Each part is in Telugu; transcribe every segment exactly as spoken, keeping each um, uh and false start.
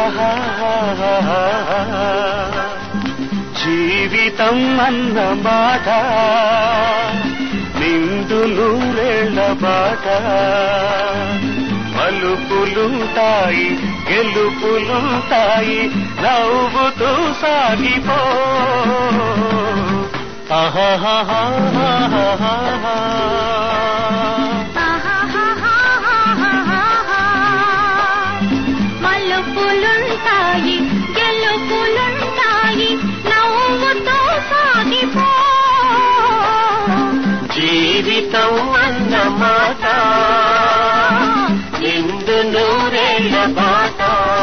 జీవితం అన్న మాట నిండు నూరేళ్ల బాట మలుపులుంటాయి గెలుపులుంటాయి నవ్వుతూ సాగిపో ఆహాహా మలుపులుంటాయి గెలుపులుంటాయి నవ్వుతూ సాగిపో జీవితం అన్నమాట నిండు నూరేళ్ల బాట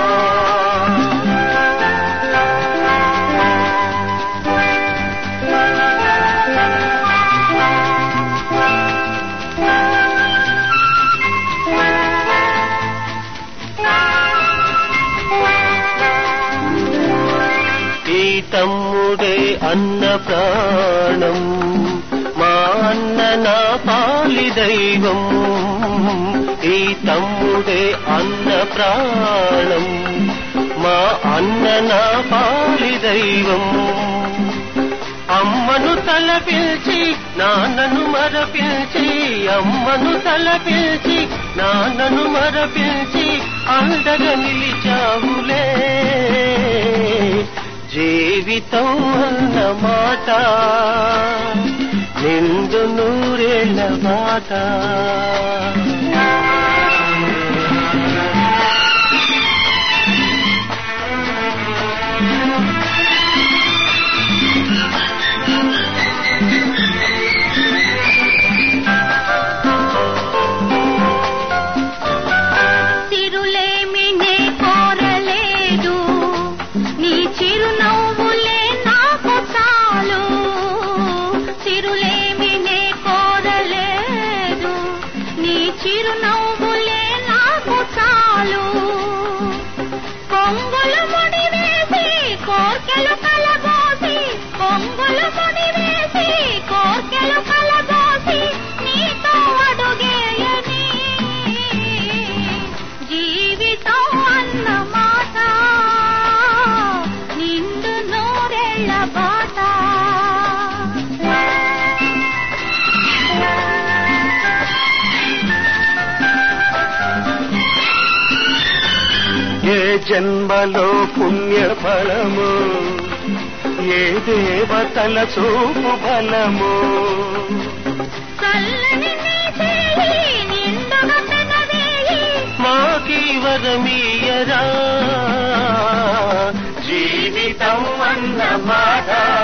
ఈ తమ్ముడే అన్న ప్రాణం మా అన్న నా పాలి దైవం ఈ తమ్ముడే అన్న ప్రాణం మా అన్న నా పాలి దైవం అమ్మను తలపిల్చి నాన్నను మరపిల్చి అమ్మను తలపిల్చి నాన్నను మరపిల్చి అండగా నిలిచావులే జీవితం అన్న మాట నిండు నూరేళ్ల మాట తిరులేమి నే కోరలేదు నీ చిరునవ్వులే నాకు చాలు తిరులేమి నే కోరలేదు నీ చిరునవ్వులే నాకు చాలు కొంగులు ముడి వేసి కోర్కెలు కలబోసి కొంగులు ముడి వేసి కోర్కెలు కలబోసి నీతో అడుగేయని జీవితం అన్న మాట నిండు నూరేళ్ల బాట ఏ జన్మలో పుణ్య ఫలము ఏ దేవతల చూపు బలము చల్లని నీ చేయి నిండుగా పెనవేయి మాకీ వరమీయరా జీవితం అన్న మాట